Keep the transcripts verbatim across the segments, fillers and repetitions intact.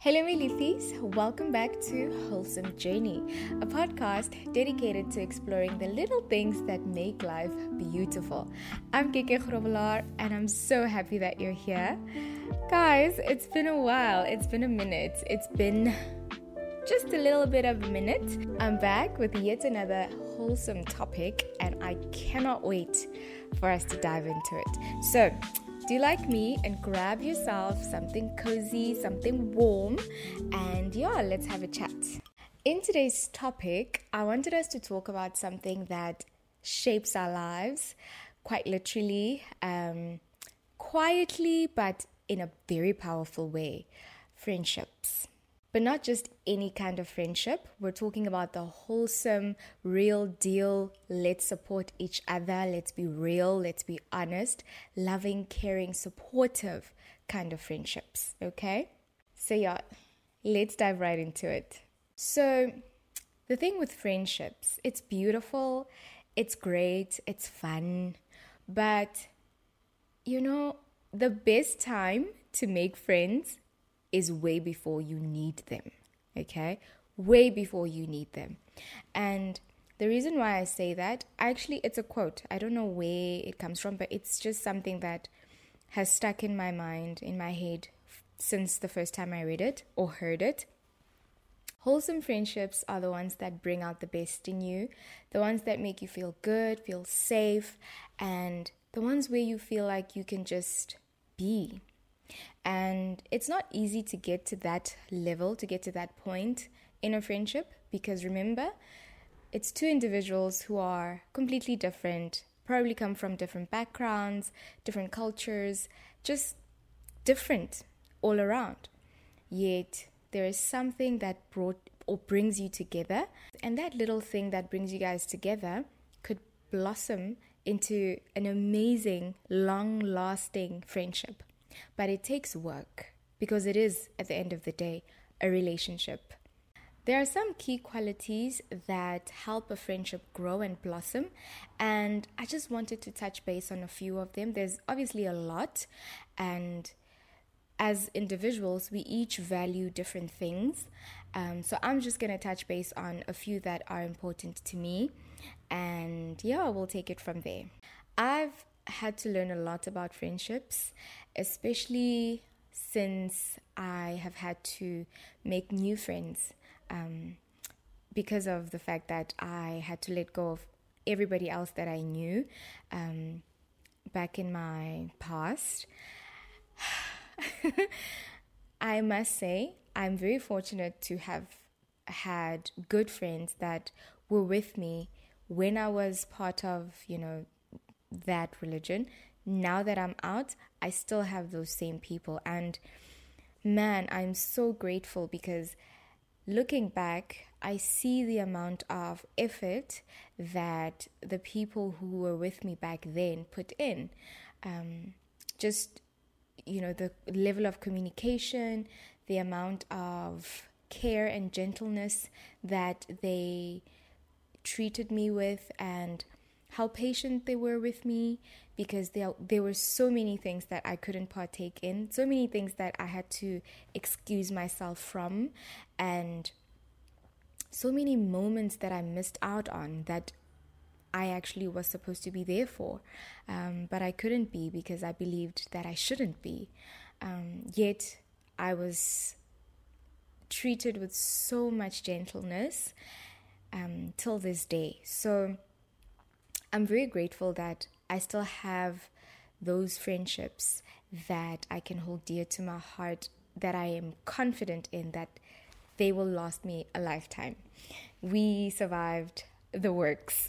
Hello, my Leafies. Welcome back to Wholesome Journey, a podcast dedicated to exploring the little things that make life beautiful. I'm Keke Grobbelaar, and I'm so happy that you're here. Guys, it's been a while. It's been a minute. It's been just a little bit of a minute. I'm back with yet another wholesome topic, and I cannot wait for us to dive into it. So, do like me and grab yourself something cozy, something warm, and yeah, let's have a chat. In today's topic, I wanted us to talk about something that shapes our lives, quite literally, um, quietly, but in a very powerful way: friendships. But not just any kind of friendship. We're talking about the wholesome, real deal, let's support each other, let's be real, let's be honest, loving, caring, supportive kind of friendships, okay? So yeah, let's dive right into it. So the thing with friendships, it's beautiful, it's great, it's fun, but you know, the best time to make friends is way before you need them, okay? Way before you need them. And the reason why I say that, actually, it's a quote. I don't know where it comes from, but it's just something that has stuck in my mind, in my head, since the first time I read it or heard it. Wholesome friendships are the ones that bring out the best in you, the ones that make you feel good, feel safe, and the ones where you feel like you can just be. And it's not easy to get to that level, to get to that point in a friendship, because remember, it's two individuals who are completely different, probably come from different backgrounds, different cultures, just different all around. Yet there is something that brought or brings you together, and that little thing that brings you guys together could blossom into an amazing, long-lasting friendship. But it takes work, because it is, at the end of the day, a relationship. There are some key qualities that help a friendship grow and blossom, and I just wanted to touch base on a few of them. There's obviously a lot, and as individuals, we each value different things. Um, so I'm just going to touch base on a few that are important to me, and yeah, we'll take it from there. I've had to learn a lot about friendships, especially since I have had to make new friends um, because of the fact that I had to let go of everybody else that I knew um, back in my past. I must say, I'm very fortunate to have had good friends that were with me when I was part of, you know, that religion. Now that I'm out, I still have those same people, and man, I'm so grateful, because looking back, I see the amount of effort that the people who were with me back then put in. Um, just, you know, the level of communication, the amount of care and gentleness that they treated me with, and how patient they were with me, because there, there were so many things that I couldn't partake in, so many things that I had to excuse myself from, and so many moments that I missed out on that I actually was supposed to be there for, um, but I couldn't be because I believed that I shouldn't be. Um, yet I was treated with so much gentleness um, till this day. So I'm very grateful that I still have those friendships that I can hold dear to my heart, that I am confident in that they will last me a lifetime. We survived the works.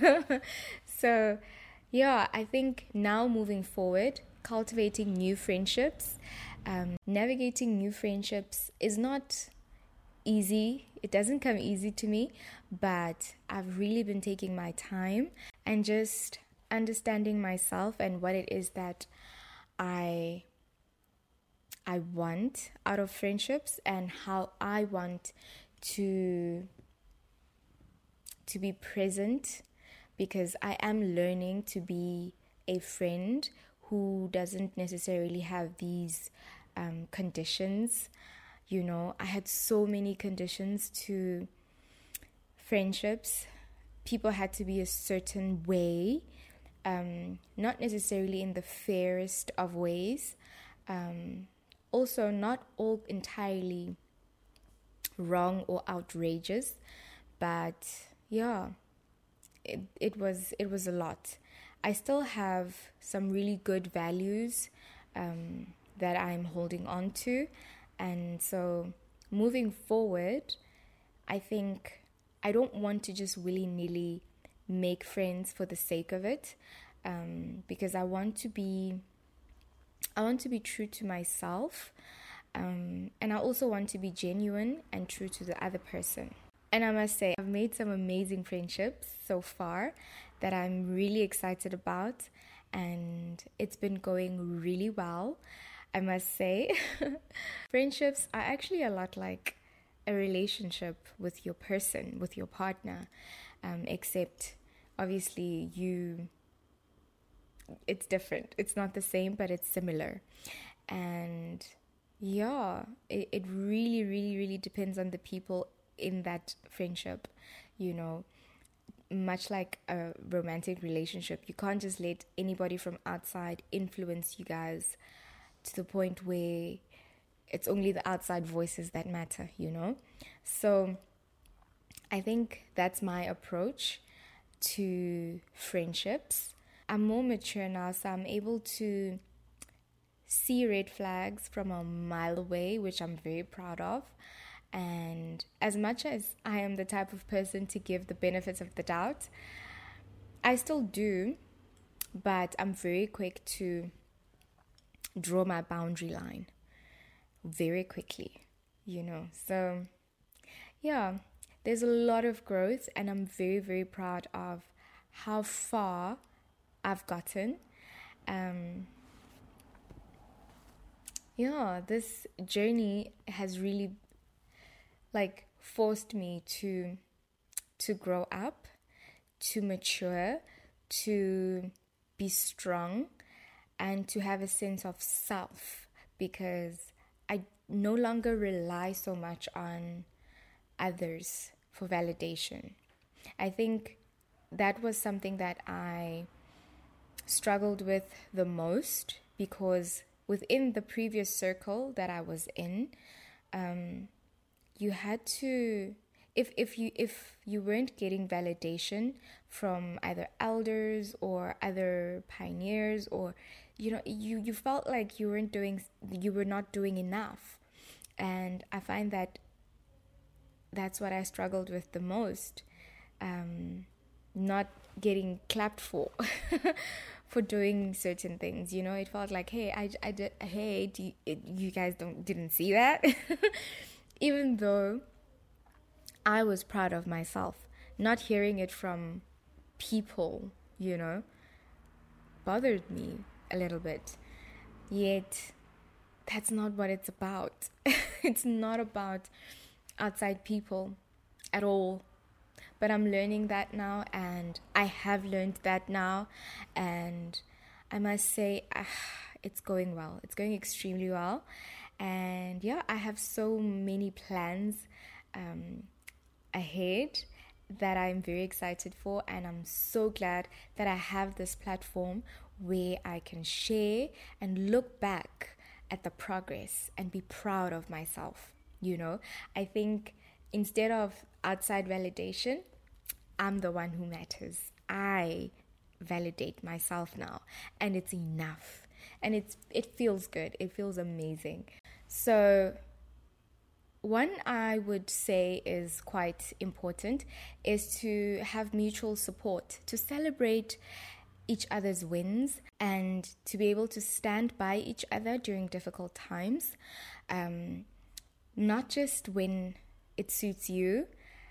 So, yeah, I think now moving forward, cultivating new friendships, um, navigating new friendships is not easy. It doesn't come easy to me, but I've really been taking my time and just understanding myself and what it is that I I want out of friendships, and how I want to to be present, because I am learning to be a friend who doesn't necessarily have these um, conditions. You know, I had so many conditions to friendships. People had to be a certain way, um, not necessarily in the fairest of ways. Um, also, not all entirely wrong or outrageous, but yeah, it it was it was a lot. I still have some really good values um, that I'm holding on to, and so moving forward, I think I don't want to just willy-nilly make friends for the sake of it, um, because I want to be I want to be true to myself, um, and I also want to be genuine and true to the other person. And I must say, I've made some amazing friendships so far that I'm really excited about, and it's been going really well, I must say. Friendships are actually a lot like a relationship with your person, with your partner, um, except obviously you, it's different. It's not the same, but it's similar. And yeah, it, it really, really, really depends on the people in that friendship, you know. Much like a romantic relationship, you can't just let anybody from outside influence you guys to the point where it's only the outside voices that matter, you know. So I think that's my approach to friendships. I'm more mature now, so I'm able to see red flags from a mile away, which I'm very proud of. And as much as I am the type of person to give the benefits of the doubt, I still do, but I'm very quick to draw my boundary line very quickly, you know. So yeah, there's a lot of growth, and I'm very, very proud of how far I've gotten. Um, yeah, this journey has really like forced me to to grow up, to mature, to be strong, and to have a sense of self, because I no longer rely so much on others for validation. I think that was something that I struggled with the most, because within the previous circle that I was in, um, you had to, if if you if you weren't getting validation from either elders or other pioneers, or you know, you you felt like you weren't doing you were not doing enough. And I find that that's what I struggled with the most, um, not getting clapped for for doing certain things. You know, it felt like, hey, I, I did, hey, do you, it, you guys don't didn't see that. Even though I was proud of myself, not hearing it from people, you know, bothered me a little bit. Yet, that's not what it's about. It's not about outside people at all. But I'm learning that now, and I have learned that now, and I must say, ah, it's going well. It's going extremely well. And yeah, I have so many plans um, ahead that I'm very excited for, and I'm so glad that I have this platform where I can share and look back at the progress and be proud of myself. You know, I think instead of outside validation, I'm the one who matters. I validate myself now, and it's enough. And it's it feels good. It feels amazing. So one I would say is quite important is to have mutual support, to celebrate each other's wins, and to be able to stand by each other during difficult times. Um, not just when it suits you.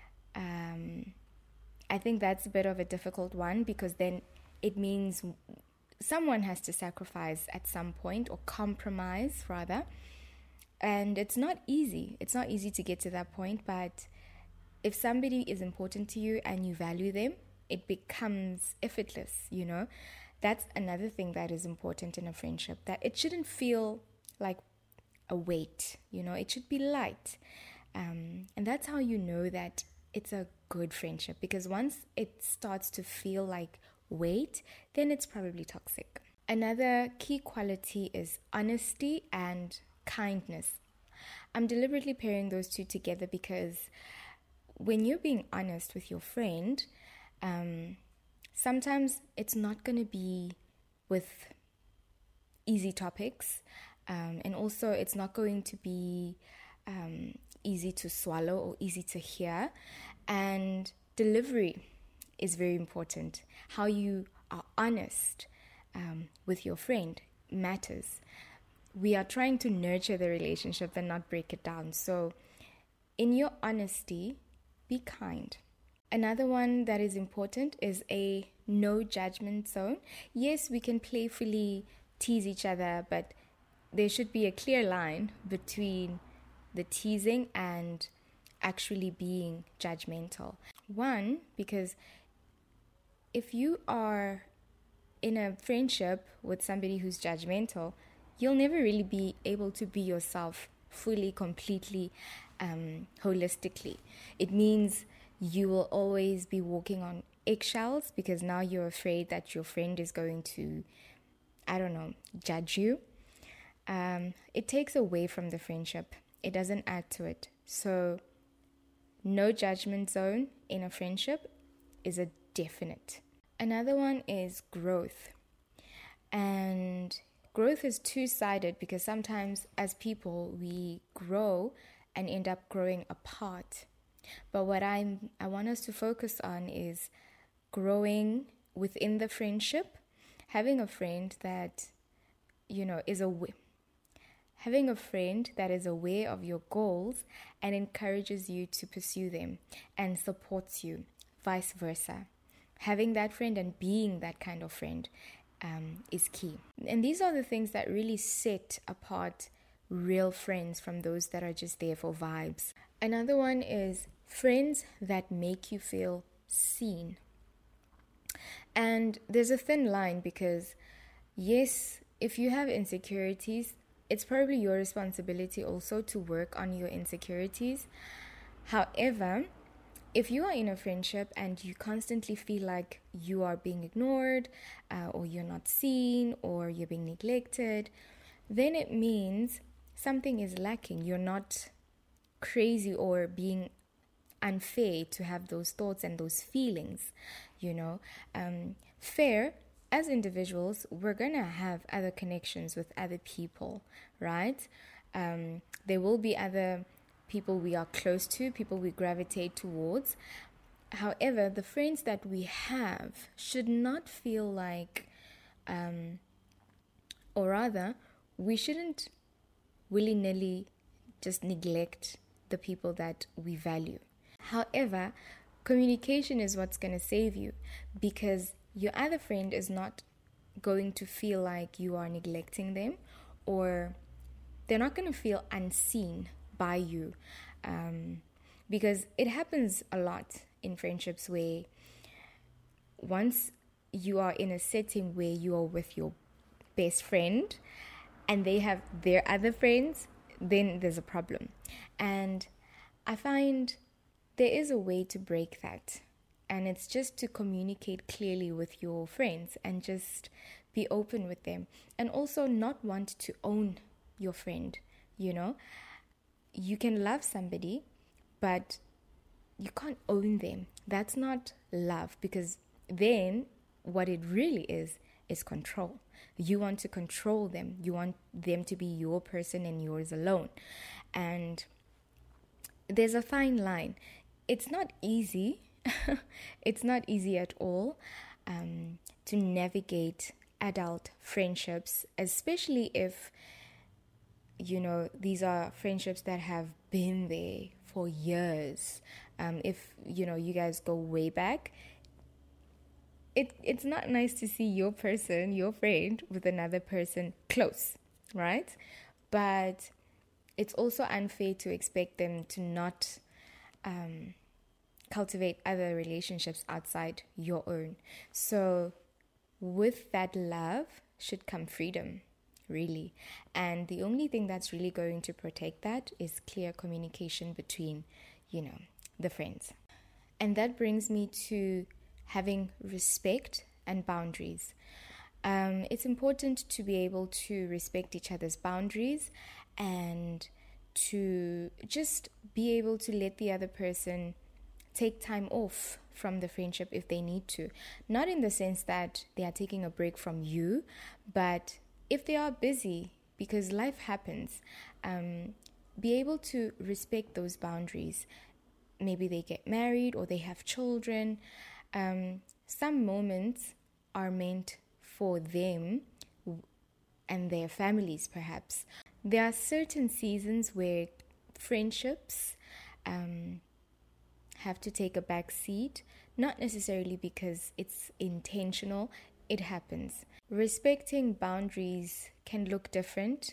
Um, I think that's a bit of a difficult one, because then it means someone has to sacrifice at some point, or compromise rather. And it's not easy. It's not easy to get to that point, but if somebody is important to you and you value them, it becomes effortless, you know. That's another thing that is important in a friendship, that it shouldn't feel like a weight, you know, it should be light. Um, and that's how you know that it's a good friendship, because once it starts to feel like weight, then it's probably toxic. Another key quality is honesty and kindness. I'm deliberately pairing those two together because when you're being honest with your friend, um, sometimes it's not going to be with easy topics, um, and also it's not going to be um, easy to swallow or easy to hear. And delivery is very important. How you are honest um, with your friend matters. We are trying to nurture the relationship and not break it down. So in your honesty, be kind. Another one that is important is a no judgment zone. Yes, we can playfully tease each other, but there should be a clear line between the teasing and actually being judgmental. One, because if you are in a friendship with somebody who's judgmental, you'll never really be able to be yourself fully, completely, um, holistically. It means you will always be walking on eggshells because now you're afraid that your friend is going to, I don't know, judge you. Um, it takes away from the friendship. It doesn't add to it. So no judgment zone in a friendship is a definite. Another one is growth. And growth is two-sided because sometimes as people we grow and end up growing apart. But what I'm I want us to focus on is growing within the friendship, having a friend that, you know, is aware, having a friend that is aware of your goals and encourages you to pursue them and supports you, vice versa. Having that friend and being that kind of friend um, is key. And these are the things that really set apart real friends from those that are just there for vibes. Another one is friends that make you feel seen. And there's a thin line because, yes, if you have insecurities, it's probably your responsibility also to work on your insecurities. However, if you are in a friendship and you constantly feel like you are being ignored, uh, or you're not seen, or you're being neglected, then it means something is lacking. You're not crazy or being unfair to have those thoughts and those feelings, you know. Um, fair, as individuals, we're going to have other connections with other people, right? Um, there will be other people we are close to, people we gravitate towards. However, the friends that we have should not feel like, um, or rather, we shouldn't willy-nilly just neglect the people that we value. However, communication is what's going to save you, because your other friend is not going to feel like you are neglecting them, or they're not going to feel unseen by you, um, because it happens a lot in friendships where once you are in a setting where you are with your best friend and they have their other friends, then there's a problem. And I find there is a way to break that, and it's just to communicate clearly with your friends and just be open with them, and also not want to own your friend. You know, you can love somebody, but you can't own them. That's not love, because then what it really is is control. You want to control them. You want them to be your person and yours alone. And there's a fine line. It's not easy. It's not easy at all um, to navigate adult friendships, especially if, you know, these are friendships that have been there for years. Um, if, you know, you guys go way back, it it's not nice to see your person, your friend, with another person close, right? But it's also unfair to expect them to not um, cultivate other relationships outside your own. So with that love should come freedom, really. And the only thing that's really going to protect that is clear communication between, you know, the friends. And that brings me to having respect and boundaries. Um, it's important to be able to respect each other's boundaries and to just be able to let the other person take time off from the friendship if they need to. Not in the sense that they are taking a break from you, but if they are busy, because life happens, um, be able to respect those boundaries. Maybe they get married or they have children. Um, some moments are meant for them and their families, perhaps. There are certain seasons where friendships um, have to take a back seat, not necessarily because it's intentional, it happens. Respecting boundaries can look different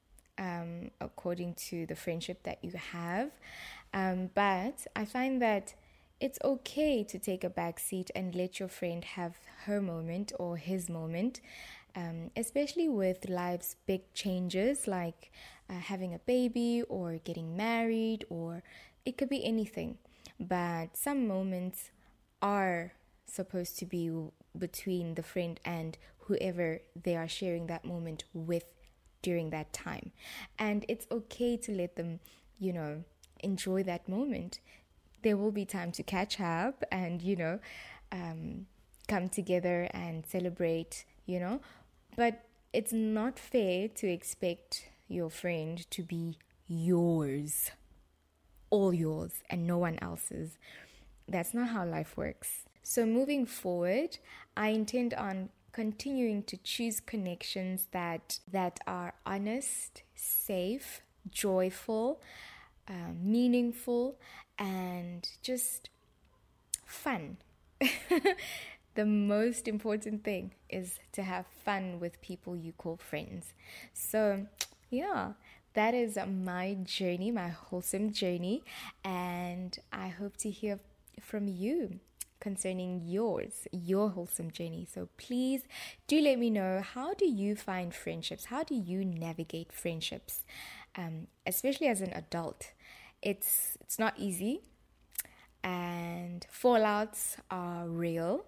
um, according to the friendship that you have, um, but I find that it's okay to take a back seat and let your friend have her moment or his moment, um, especially with life's big changes like uh, having a baby or getting married, or it could be anything. But some moments are supposed to be between the friend and whoever they are sharing that moment with during that time. And it's okay to let them, you know, enjoy that moment. There will be time to catch up and, you know, um, come together and celebrate, you know. But it's not fair to expect your friend to be yours, all yours, and no one else's. That's not how life works. So moving forward, I intend on continuing to choose connections that that are honest, safe, joyful, uh, meaningful, and just fun. The most important thing is to have fun with people you call friends. So, yeah, that is my journey, my wholesome journey, and I hope to hear from you concerning yours, your wholesome journey. So please do let me know, how do you find friendships? How do you navigate friendships? Um, especially as an adult. It's it's not easy, and fallouts are real.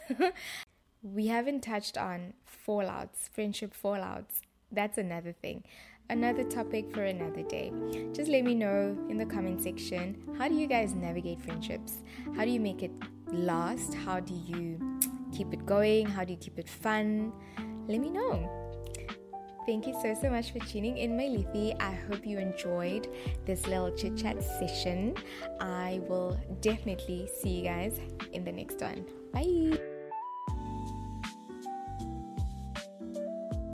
We haven't touched on fallouts, friendship fallouts. That's another thing. Another topic for another day. Just let me know in the comment section, how do you guys navigate friendships? How do you make it last? How do you keep it going? How do you keep it fun? Let me know. Thank you so, so much for tuning in, my Lithi. I hope you enjoyed this little chit-chat session. I will definitely see you guys in the next one. Bye.